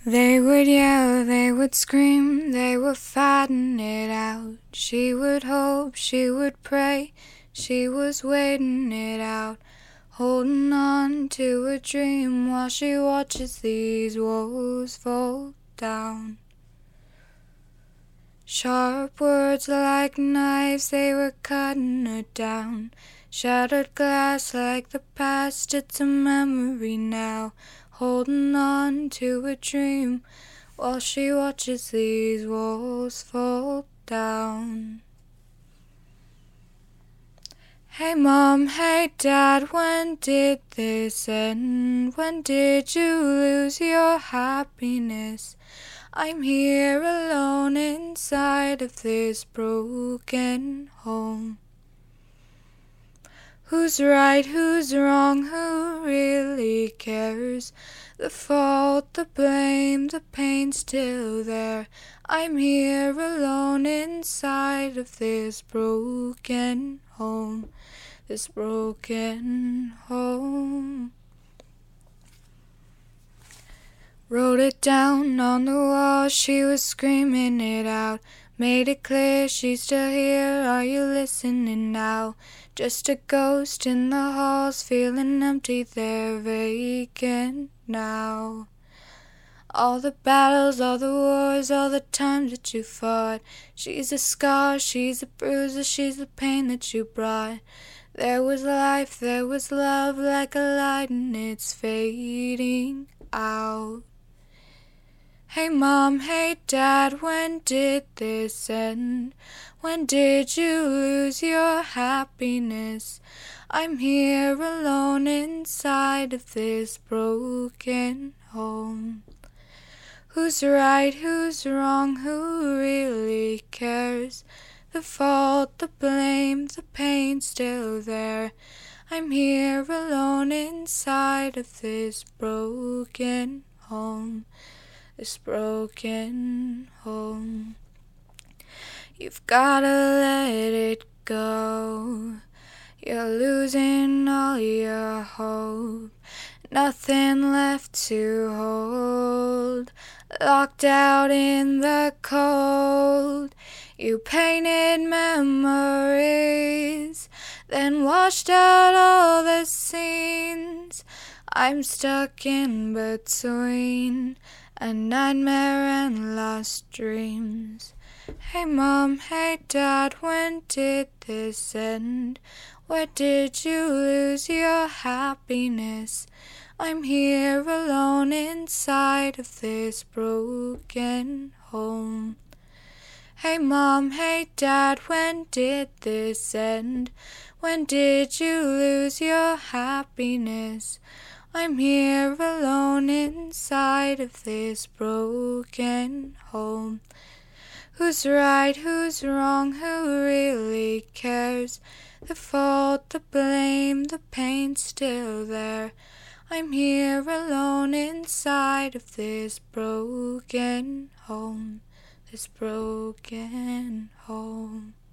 They would yell, they would scream, they were fighting it out. She would hope, she would pray, she was waiting it out, holding on to a dream while she watches these walls fall down. Sharp words like knives, they were cutting her down. Shattered glass like the past, it's a memory now, holding on to a dream while she watches these walls fall down. Hey mom, hey dad, when did this end? When did you lose your happiness? I'm here alone inside of this broken home. Who's right, who's wrong, who really cares? The fault, the blame, the pain's still there. I'm here alone inside of this broken home. This broken home. Wrote it down on the wall, she was screaming it out. Made it clear she's still here, are you listening now? Just a ghost in the halls, feeling empty, they're vacant now. All the battles, all the wars, all the times that you fought. She's a scar, she's a bruiser, she's the pain that you brought. There was life, there was love, like a light and it's fading out. Hey mom, hey dad, when did this end? When did you lose your happiness? I'm here alone inside of this broken home. Who's right, who's wrong, who really cares? The fault, the blame, the pain's still there. I'm here alone inside of this broken home. This broken home. You've gotta let it go. You're losing all your hope. Nothing left to hold. Locked out in the cold. You painted memories, then washed out all the scenes. I'm stuck in between a nightmare and lost dreams. Hey mom, hey dad, when did this end? Where did you lose your happiness? I'm here alone inside of this broken home. Hey mom, hey dad, when did this end? When did you lose your happiness? I'm here alone inside of this broken home. Who's right, who's wrong, who really cares? The fault, the blame, the pain's still there. I'm here alone inside of this broken home. This broken home.